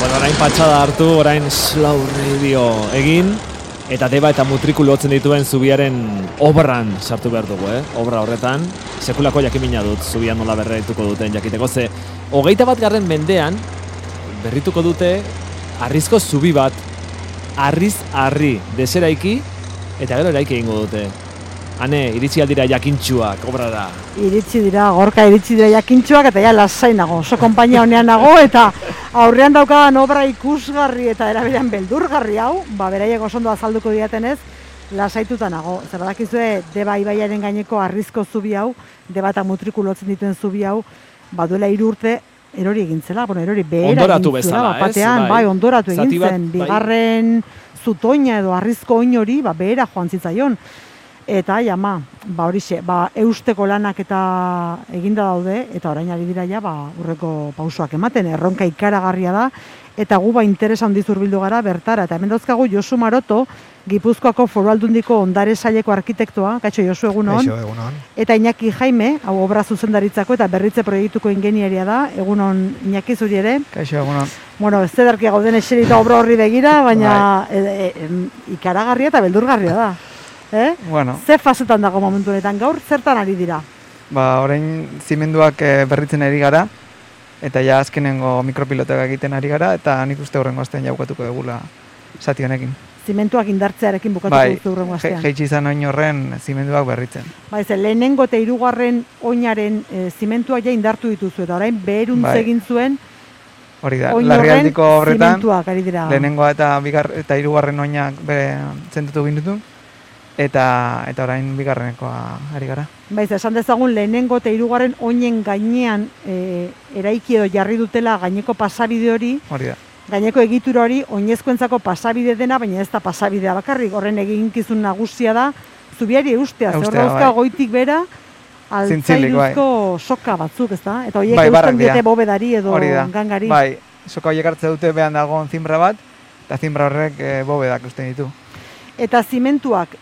Bueno, orain patxada hartu, orain slow radio egin, eta deba eta mutrikulu hotzen dituen zubiaren obran sartu behar dugu, obra horretan. Sekulako jakimina dut, zubian nola berrituko duten jakiteko, ze 21. mendean berrituko dute harrizko zubi bat, harri deseraiki, eta gero eraiki egingo dute. Hane, iritsi aldira jakintxuak, obrara. Iritsi dira, gorka iritsi dira jakintxuak, eta ja lasai nago, oso konpainia honean nago, eta aurrean daukadan obra ikusgarri eta eraberean beldurgarri hau, beraiek oso ondo azalduko diatenez, lasaituta nago. Zer badakizue, Deba ibaiaren gaineko harrizko zubi hau, Deba eta mutrikulotzen dituen zubi hau, duela 3 urte, erori egin zela, erori behera egin zela, batean, ondoratu egin zen, bigarren zutoina edo harrizko oin hori, behera joan zitzaion. Eta jama, horixe, eusteko lanak eta eginda daude, eta orain ari dira ja, urreko pausoak ematen, erronka ikaragarria da, eta gu interesa handiz hurbildu gara bertara, eta hemen dauzkagu Josu Maroto, Gipuzkoako Foru Aldundiko ondare saileko arkitektoa, kaixo Josu egunon, eta Iñaki Jaime, hau obra zuzendaritzako eta berritze proiektuko ingeniaria da, egunon Iñaki zuri ere. Kaixo egunon. Bueno, ez zederki gauden eserita obra horri begira, baina ikaragarria eta beldurgarria da. Bueno. Ze fasetan dago momentu honetan, gaur zertan ari dira? Orain zimenduak berritzen ari gara, eta ja azkenengo mikropilotak egiten ari gara, eta nik uste horrengo astean jaukatuko egula zati honekin. Zimentuak indartzearekin bukatuko duzu horrengo astean. Jaitsi izan oin horren zimenduak berritzen. Ze lehenengo eta 3. oinaren zimentuak ja indartu dituzu, eta orain beheruntz egin zuen hori da, Larrialdiko horretan, zimentuak ari dira. Lehenengoa eta 3. oinak zentutu gindutu. Eta orain bigarrenekoa ari gara. Esan dezagun lehenengo eta 3. oinen gainean eraiki edo jarri dutela gaineko pasabide hori. Hori da. Gaineko egitura hori oinezkoentzako pasabide dena, baina ez da pasabidea bakarrik. Horren eginkizun nagusia da zubiari eustea. Zer dauzka goitik bera altzairuzko soka batzuk, ez da? Eta horiek eusten dute bobedari edo gangari. Soka horiek hartze dute behan dagoen zimbra bat, eta zimbra horrek bobedak eusten ditu. Eta zimentuak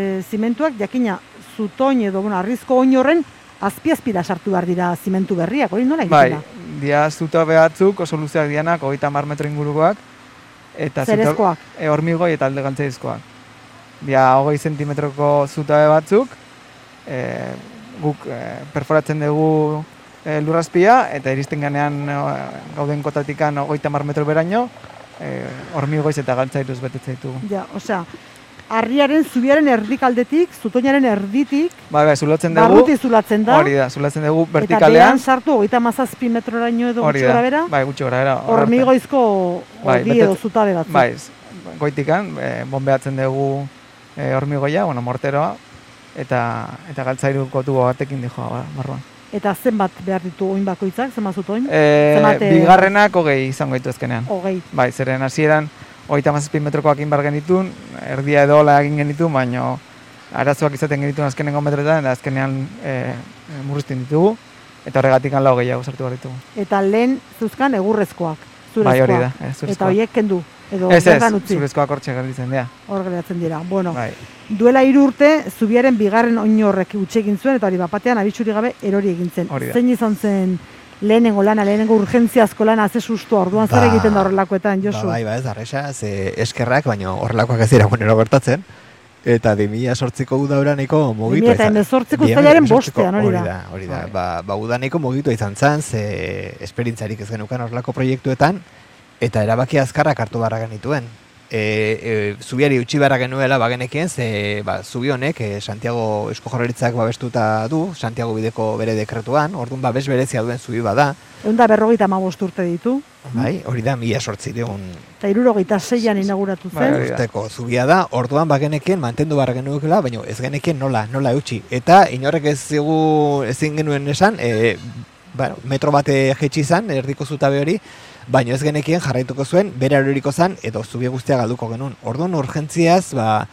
jakina zutoin edo harrizko oin horren azpi-azpira sartu behar dira zimentu berriak, hori nola egiten da? Dia zuta behatzuk oso luzeak dianak, 30 metro ingurukoak. Zerezkoak? Hormigoi eta alde galtzaizkoak. Dia 20 zentimetroko zutabe batzuk, guk perforatzen dugu lurrazpia, eta iristen ganean gauden kotatikan 30 metro beraino, hormigoiz eta galtzairuz betetzen ditugu. Ja, osea, harriaren zubiaren erdikaldetik, zutoinaren erditik, zulatzen dugu. barruti zulatzen da. Hori da, zulatzen dugu vertikalean. Eta behan sartu 37 metroraino edo gutxi gara bera. Gutxi gara bera. Hormigoizko ordi edo zutabe batzuk. Goitikan, bombeatzen dugu hormigoia, morteroa, eta galtzairuko tubo batekin dijoa barruan. Eta zenbat behar ditu oin bakoitzak, zenbat zutoin? Bigarrenak 20 izango ditu ezkenean. 20. Zeren hasieran 37 metrokoak inbar genitun, erdia edo hola egin genitun, baina arazoak izaten genitun azkenengo metroetan, eta azkenean murrizten ditugu, eta horregatik lau gehiago sartu behar ditugu. Eta lehen zuzkan egurrezkoak, zurezkoak. Hori da, zurezkoak. Eta horiek kendu, edo bertan utzi. Zurezkoak hortxe gelditzen dira. Hor geratzen dira. Bueno, duela 3 urte, zubiaren bigarren oin horrek utzi egin zuen, eta hori batean abitsuri gabe erori egin zen. Zein izan zen lehenengo urgentziazko lana, ze sustu orduan zer egiten da horrelakoetan, Josu? Ez da, eskerrak, baina horrelakoak ez dira gunero gertatzen. Eta 2008ko uda nahiko mugitu izan. 2008ko uztailaren 5 hori da. Hori da, uda nahiko mugitu izan zen, ze esperintzarik ez genukan horrelako proiektuetan, eta erabaki azkarrak hartu barra genituen. Zubiari utzi barra genuela bagenekien, ze zubi honek Santiago Eusko Jaurlaritzak babestuta du, Santiago bideko bere dekretuan, orduan babes berezia duen zubi bada. 155 urte ditu. Hori da, 1800. Eta 76an inauguratu zen. Urteko zubia da, orduan bagenekien mantendu barra genuela, baina ez genekien nola eutxi. Eta inorrek ezin genuen esan, metro bate jetxi izan, erdiko zutabe hori, baina ez genekien jarraituko zuen, bere eroriko zen, edo zubi guztia galduko genuen. Orduan urgentziaz,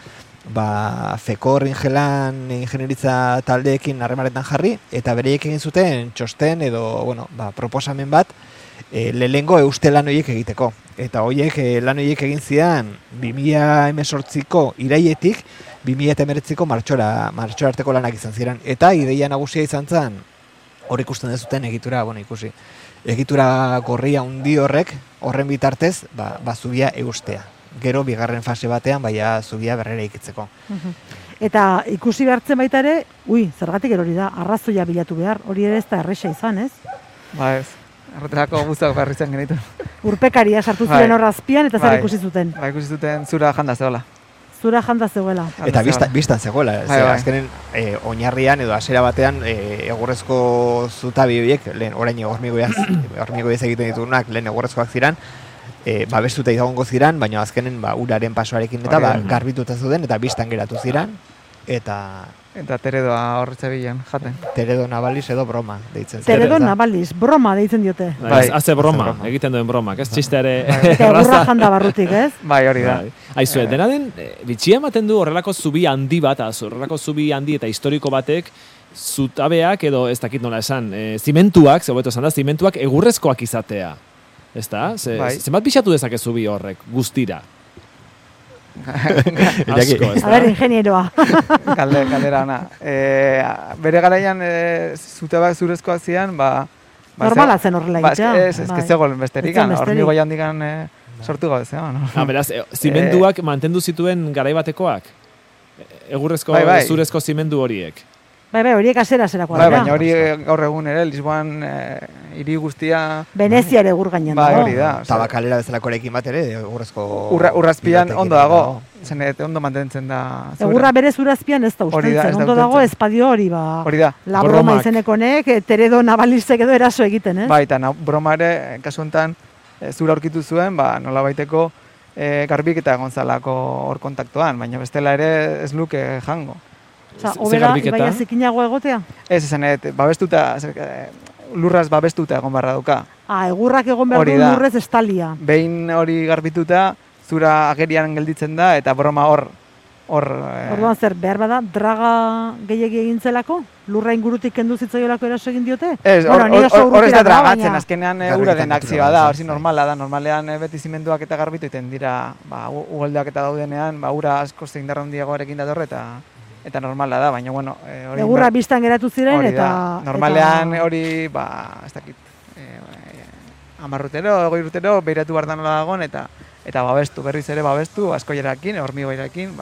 Fekor ingenieritza taldeekin harremanetan jarri, eta bereiek egin zuten txosten edo, proposamen bat, lehengo euste lan horiek egiteko. Eta horiek lan horiek egin zidan 2018ko iraietik 2019ko martxora arteko lanak izan ziren. Eta ideia nagusia izan zen, hor ikusten dezuten egitura, egitura gorria handi horrek, horren bitartez, zubia eustea. Gero, bigarren fase batean, baina zubia berrera ikitzeko. Eta ikusi behartzen baita ere, zergatik hori da, arrazoia bilatu behar, hori ere ez da erresa izan, ez? Ba ez, erreterako guztak barri zen genitu. Urpekaria sartu ziren hor azpian eta zer ikusi zuten? Ba, ikusi zuten zura janda zegoela. Zura janda zegoela. Eta biztan zegoela, azkenen oinarrian edo hasiera batean egurrezko zutabi horiek, lehen orain hormigoiaz egiten ditugunak, lehen egurrezkoak ziren, babestuta izango ziren, baina azkenen uraren pasoarekin eta garbituta zuten eta biztan geratu ziren, Eta teredoa horretze bilen, jaten. Teredo nabaliz edo broma deitzen. Teredo nabaliz, broma deitzen diote. Haze broma, egiten duen bromak, ez txisteare. Eta egurra janda barrutik, ez? Bai, hori da. Aizue, dena den, bitxia ematen du horrelako zubi handi bat, horrelako zubi handi eta historiko batek, zutabeak edo ez dakit nola esan, zimentuak, zeboeto esan da, zimentuak egurrezkoak izatea. Ez da? Zenbat pixatu dezake zubi horrek, guztira? Asko, ez da? A ber, ingenieroa. Galdera ona. Bere garaian zutabak zurezkoak zian, normala zen horrela egitea. Ez zegoen besterik, hormigoi handikan sortu gabe zegoen. Beraz, zimenduak mantendu zituen garaibatekoak? Egurrezko, zurezko zimendu horiek? Bai, horiek azera-zerakoa dira. Baina hori gaur egun ere, Lisboan hiri guztia... Venezia ere egur gainean dago. Bai, hori da. Tabakalera bezalako erekin bat ere, egurrezko... Urrazpian ondo dago, zenet ondo mantentzen da... Egurra berez urazpian ez da usteltzen, ondo dago espadio hori, hori da. La broma izenekonek, teredo nabalizek edo eraso egiten, ez? Bai, eta broma ere, kasu honetan, zura aurkitu zuen, nola baiteko garbik eta gontzalako hor kontaktuan, baina bestela ere ez luke jango. Osa, obera, ibaia zikinago egotea? Ez, esanet, babestuta, lurraz babestuta egon barra duka. Egurrak egon behar du lurrez estalia. Behin hori garbituta, zura agerian gelditzen da, eta broma hor... Orduan zer, behar bada, draga gehiagi egin zelako? Lurra ingurutik kendu zitzaiolako eraso egin diote? Ez, hor ez da dragatzen, azkenean uraren akzioa da, hori normala da, normalean beti zimenduak eta garbitu iten dira, ugaldeak eta daudenean, ura asko zein darra handiagoarekin dator eta normala da, baina bueno... Egurra biztan geratu ziren eta... Normalean hori, ez dakit, 10 urtero, 20 urtero, behiratu behar da nola dagoen, eta babestu, berriz ere babestu, askoierakin, hormigoierakin,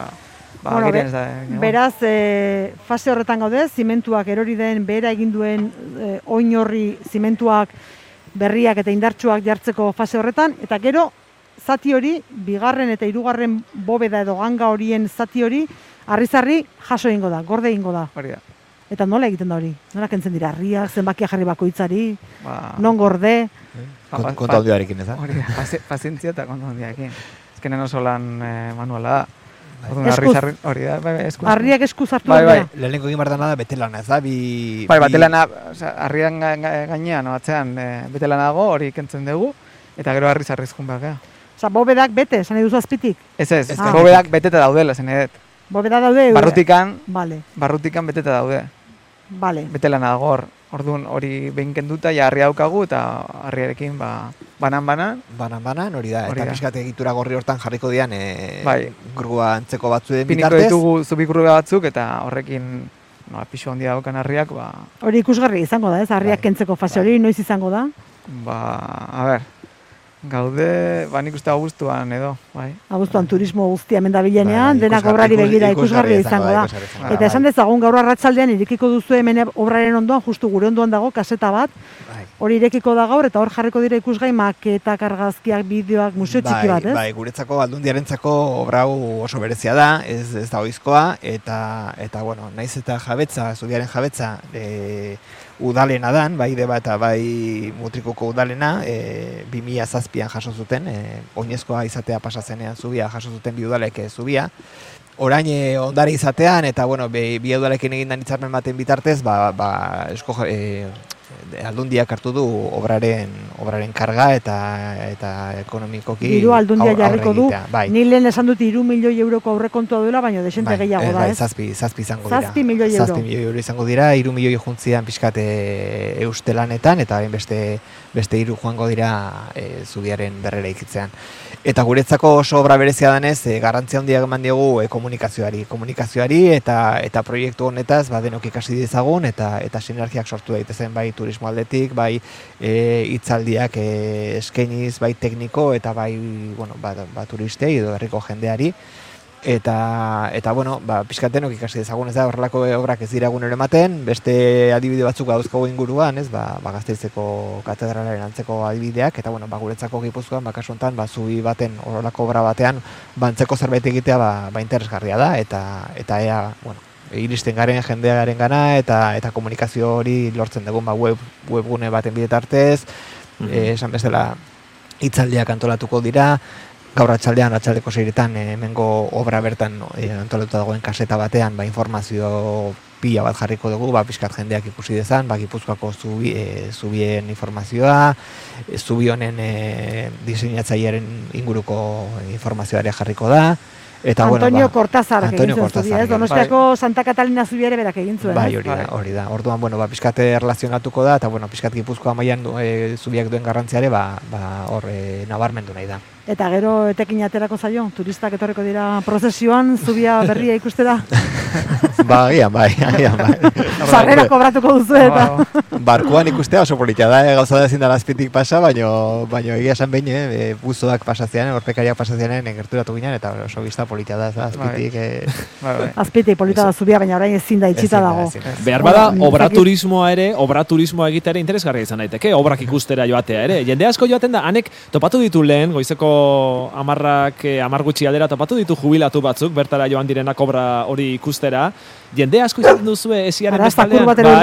beraz, fase horretan gaude, zimentuak erori den, behera egin duen oin horri zimentuak berriak eta indartsuak jartzeko fase horretan, eta gero, zati hori, bigarren eta hirugarren bobeda edo ganga horien zati hori, harrizarri jaso egingo da, gorde egingo da. Hori da. Eta nola egiten da hori? Nola kentzen dira harriak, zenbakia jarri bakoitzari, non gorde? Konta handiarekin, ez da? Hori da, pazientzia eta konta handiarekin. Ezkenen oso lan manuala da. Hori da, eskuz. Harriak eskuz hartu da. Lehenengo egin bardan da betelana, ez da? Betelana, harrian gainean, atzean betelana dago, hori kentzen dugu, eta gero harriz jun behar, Osa, bobedak bete, esan eduzu azpitik? Ez, bobedak beteta daudela, zen edet. Bobeda daude? Barrutikan beteta daude. Betelana dago hor. Orduan hori behin kenduta, harria daukagu eta harriarekin banan-banan. Banan-banan, hori da. Eta pixkat egitura gorri hortan jarriko dian grua antzeko batzuen bitartez. Piniko ditugu zubi grua batzuk eta horrekin pixu handia daukan harriak. Hori ikusgarri izango da, ez? Harriak kentzeko fase hori, noiz izango da? A ber, gaude, nik uste abuztuan edo, bai. Abuztuan turismo guztia mendabilenean, denak obrari begira ikusgarri izango da. Eta esan dezagun, gaur arratsaldean irekiko duzu hemen obraren ondoan, justu gure ondoan dago, kaseta bat, hori irekiko da gaur, eta hor jarriko dira ikusgai maketak, argazkiak, bideoak, museo txiki bat, ez? Bai, guretzako aldundiarentzako obra oso berezia da, ez da oizkoa, eta bueno, naiz eta jabetza, zubiaren jabetza, udalena dan, bai deba eta bai Mutrikuko udalena, 2007an jaso zuten, oinezkoa izatea pasazenean zubia, jaso zuten bi udalek zubia. Orain ondare izatean, eta bueno, bi udalekin egindan hitzarmen baten bitartez, aldundiak hartu du obraren karga eta ekonomikoki diru aldundia jarriko du. Ni lehen esan dut 3 milioi euroko aurrekontua duela, baina desente gehiago da, ez? Zazpi izango dira. 7 milioi euro. 7 milioi euro izango dira, 3 milioi juntzian pixkat eustelanetan, eta beste 3 joango dira zubiaren berrera ikitzean. Eta guretzako oso obra berezia denez, garrantzia handia eman diogu komunikazioari eta proiektu honetaz denok ikasi dezagun eta sinergiak sortu daitezen bai turismo aldetik, bai hitzaldiak eskainiz, bai tekniko eta bai bueno, turistei edo herriko jendeari. Eta bueno, pixkatenok ikasi dezagun, ez da, horrelako obrak ez dira egunero ematen, beste adibide batzuk dauzkagu inguruan, ez, Gasteizeko katedralaren antzeko adibideak, eta bueno, guretzako Gipuzkoan, kasu honetan, zubi baten, horrelako obra batean, antzeko zerbait egitea, interesgarria da, eta ea, bueno, iristen garen jendearen gana, eta komunikazio hori lortzen dugun, webgune baten bidetartez, esan bezala, hitzaldiak antolatuko dira, gaur atxaldeko 6etan hemengo obra bertan antolatuta dagoen kaseta batean informazio pila bat jarriko dugu, pixkat jendeak ikusi dezan, Gipuzkoako zubien informazioa, zubi honen diseinatzailearen inguruko informazioa ere jarriko da. Eta, Antonio Cortázar egin zuen zubia, Donostiako Santa Catalina zubia ere berak egin zuen. Bai, hori da. Orduan, pixkat erlazionatuko da, eta pixkat Gipuzkoa mailan zubiak duen garrantziare, hor nabarmendu nahi da. Eta gero etekin aterako zaio, turistak etorriko dira prozesioan, zubia berria ikustera? Agian bai. Sarrera kobratuko duzu eta... Barkuan ikustea oso politia da, gauza da ezin dela azpitik pasa, baino egia esan behin, buzoak pasazianen, horpekariak pasazianen, gerturatu ginen, eta oso bizta politia da, azpitik... Azpitik politia da zubia, baina orain ezin da itxita dago. Behar bada, obra turismoa egita ere interesgarria izan daiteke, obrak ikustera joatea ere. Jende asko joaten da, hanek topatu ditu lehen, goizeko 10 gutxi aldera topatu ditu jubilatu batzuk, bertara joan direnak obra hori ikustera. Jende asko izaten duzue esiaren bestaldean.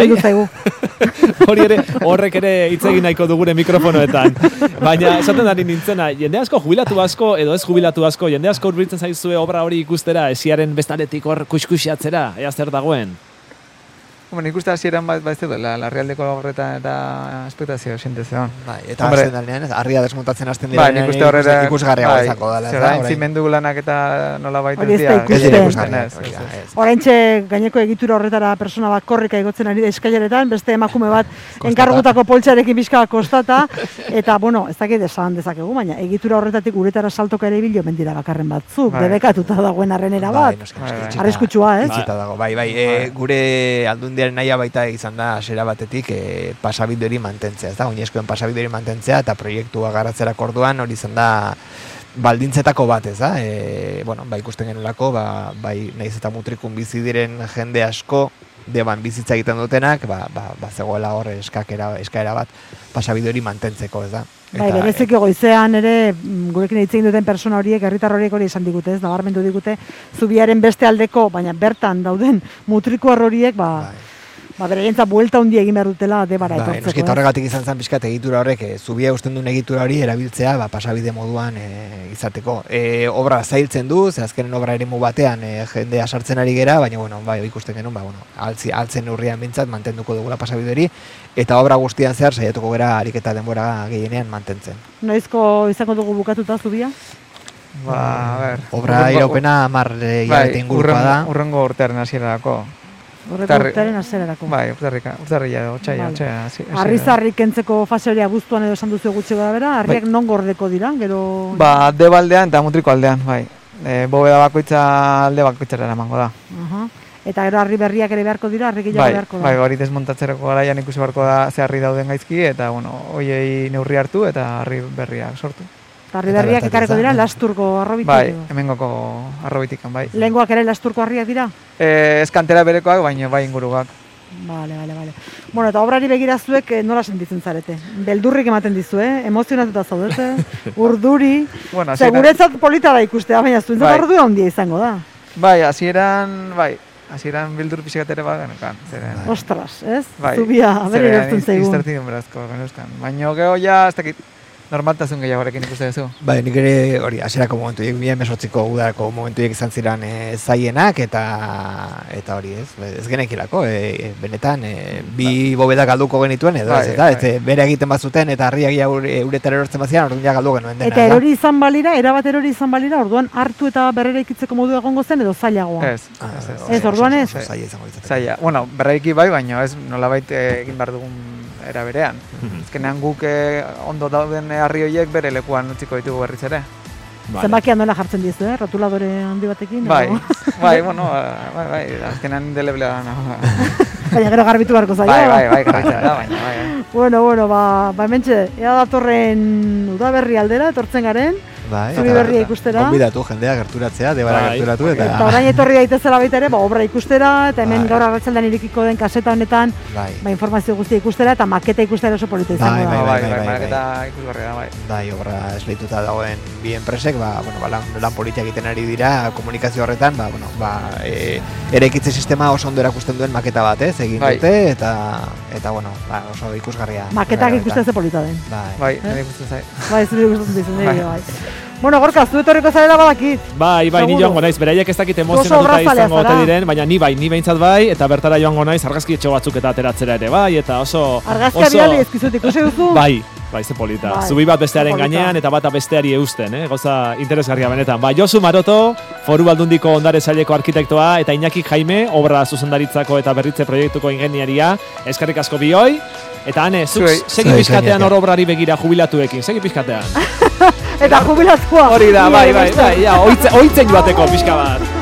Horrek ere hitz egin nahiko dugure mikrofonoetan. Baina esaten ari nintzena, jende asko jubilatu asko edo ez jubilatu asko, jende asko hurbiltzen zaizue obra hori ikustera esiaren bestaldetik hor kuskusiatzera, ea zer dagoen. Nik uste hasieran bat ez dela, larrialdeko horretan eta espektazio sintezean. Eta hasten dalnean, harria desmontatzen hasten dira, ikusgarria izako dela. Zera, entzimendu lanak eta nola baita ez dira. Oraintxe gaineko egitura horretara persona bat korrika igotzen ari da eskaileretan, beste emakume bat enkargutako poltsarekin bizka kostata, eta, ez dakit esan dezakegu, baina egitura horretatik guretara saltoka ere bilo mendira bakarren batzuk, debekatuta dagoen arrenera bat. Arriskutsua, ez? Gure aldundiaren nahia baita izan da hasiera batetik pasabide hori mantentzea, ez da, oinezkoen pasabide hori mantentzea, eta proiektua garatzerak orduan hori izan da baldintzetako bat, ez da, ikusten genelako, nahiz eta mutrikun bizi diren jende asko, deban bizitza egiten dutenak, zegoela hor eskaera bat pasabide hori mantentzeko, ez da. Bereziki goizean ere, gurekin hitz egin duten persona horiek, herritar horiek hori esan digute, ez, nabarmendu digute, zubiaren beste aldeko, baina bertan dauden mutrikuar horiek, beraientza buelta hundi egin behar dutela debara etortzeko. Noskita horregatik izan zen pixkat egitura horrek, zubia usten duen egitura hori erabiltzea pasabide moduan izateko. Obra zailtzen du, ze azkenen obra eremu batean jendea sartzen ari gera, baina ikusten genuen, altzen urrian bintzat mantenduko dugula pasabide hori, eta obra guztian zehar saiatuko gera ariketa denbora gehienean mantentzen. Noizko izango dugu bukatuta zubia? Obra iraupena 10 hilabete ingurukoa da. Urrengo urtearen hasierarako. Urtearen hasierarako. Urtarrila, otsaila. Harri kentzeko fase hori abuztuan edo esan duzu gutxi bera, harriak non gordeko dira, gero... Debaldean eta mutriko aldean, bobeda bakoitza alde bakoitzara emango da. Eta gero harri berriak ere beharko dira, harri gehiago beharko da. Hori desmontatzerako garaian ikusi beharko da ze harri dauden gaizki, eta hoiei neurri hartu eta harri berriak sortu. Harri berriak ekarreko dira lasturko arrobitik? Hemengoko arrobitikan, Lehengoak ere lasturko harriak dira? Ez kantera berekoak, baina inguruak. Bale. Eta obrari begirazuek nola sentitzen zarete? Beldurrik ematen dizu, emozionatuta zaudete, urduri. Seguretzat polita da ikustea, baina zuentzat ordua handia izango da. Hasieran bildur pixikatere bat genekan. Ostras, ez? Zubia, bere gertzen zaigun. Iztertik denberazko, baina gero ja, ez dakit, normaltasun gehiagorekin ikuste duzu. Nik ere hori, hasierako momentuek, 2018ko udarako momentuek izan ziren zaienak, eta hori ez genekilako, benetan, bi bobeda galduko genituen, edo ez, bere egiten bazuten, eta harriak uretara erortzen bazian, orduan ja galdu genuen dena. Eta erori izan balira, erabat erori izan balira, orduan hartu eta berrera ikitzeko modu egongo zen, edo zailagoa? Ez, orduan ez? Zaila, berraiki baina ez nolabait egin behar dugun era berean. Azkenean guk ondo dauden harri horiek bere lekuan utziko ditugu berriz ere. Zenbakian nola jartzen dizu, rotuladore handi batekin? Azkenean indeleblea da. Baina gero garbitu beharko zaio. Bai, garbitzen da, baina, bai. Bueno, ba hementxe, ea datorren udaberri aldera, etortzen garen, Bai, zuri berria ikustera. Gonbidatu jendea gerturatzea, debara Bai. gerturatu Eta orain etorri daitezela baita ere, obra ikustera, eta hemen Bai. gaur arratsaldean irekiko den kaseta honetan, informazio guztia ikustera, eta maketa ikustera oso polita izango da. Bai, maraketa ikusgarria da, bai. Bai, obra esleituta dagoen bi enpresek, lan politia egiten ari dira, komunikazio horretan, eraikitze sistema oso ondo erakusten duen maketa bat, egin dute, eta oso ikusgarria. Maketak ikustea ze polita den. Bai, nire ikusten zait. Bai, zure ikusten dizun, bai. Bueno, Gorka, zu etorriko zarela badakit. Bai, ni joango naiz, beraiek ez dakit emozionatuta izango ote diren, baina ni behintzat bai, eta bertara joango naiz argazki etxo batzuk eta ateratzera ere bai, eta oso... Argazkia bidali ezkizut ikusi duzu? Bai, ze polita. Zubi bat bestearen gainean eta bata besteari eusten, gauza interesgarria benetan. Ba, Josu Maroto, Foru Aldundiko Ondare Saileko arkitektoa, eta Iñaki Jaime, obra zuzendaritzako eta berritze proiektuko ingeniaria, eskerrik asko bioi. Eta Ane, zuk segi pizkatean hor obrari begira jubilatuekin, segi pizkatean. Eta jubilatua. Hori da, bai, oitzen joateko pizka bat.